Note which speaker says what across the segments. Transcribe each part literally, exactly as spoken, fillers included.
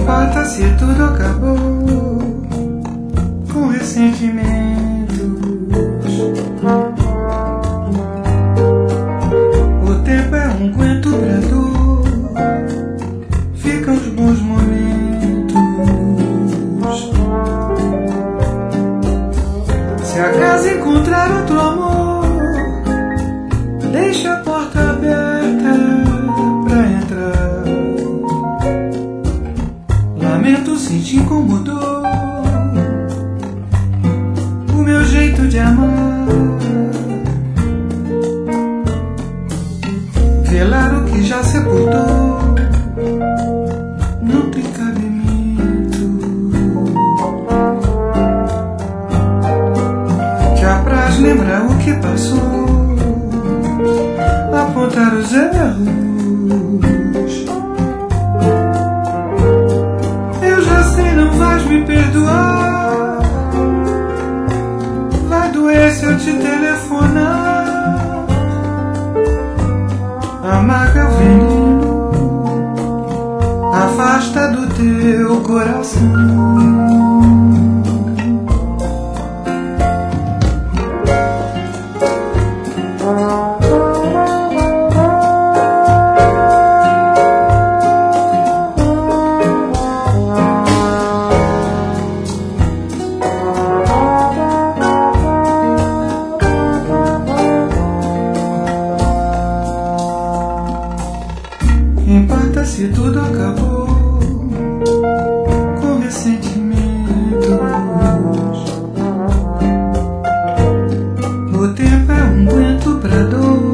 Speaker 1: importa se tudo acabou com ressentimentos. O tempo é um aguento pra dor, ficam os bons momentos. Se acaso encontrar outro amor, deixa a porta aberta pra entrar. Lamento se te incomodou o meu jeito de amar. Velar o que já sepultou não tem cabimento. Te apraz lembrar o que passou, apontar os erros. Eu já sei, não vais me perdoar. Vai doer se eu te telefonar. Amarga o veneno, afasta do teu coração. Importa se tudo acabou com ressentimentos. O tempo é um aguento pra dor,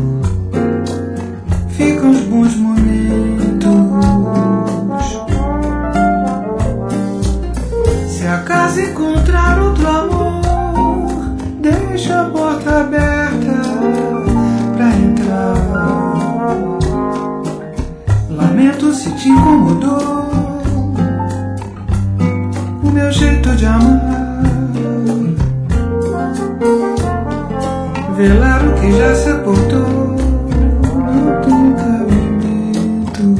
Speaker 1: ficam os bons momentos. Se acaso encontrar outro amor, deixa a porta aberta pra entrar. Lamento se te incomodou o meu jeito de amar. Velar o que já sepultou não tem cabimento.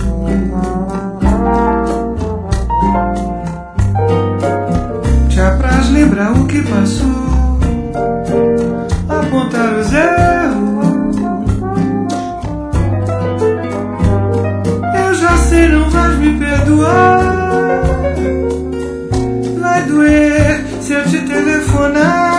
Speaker 1: Te apraz lembrar o que passou, apontar os erros. Não vais me perdoar. Vai doer se eu te telefonar.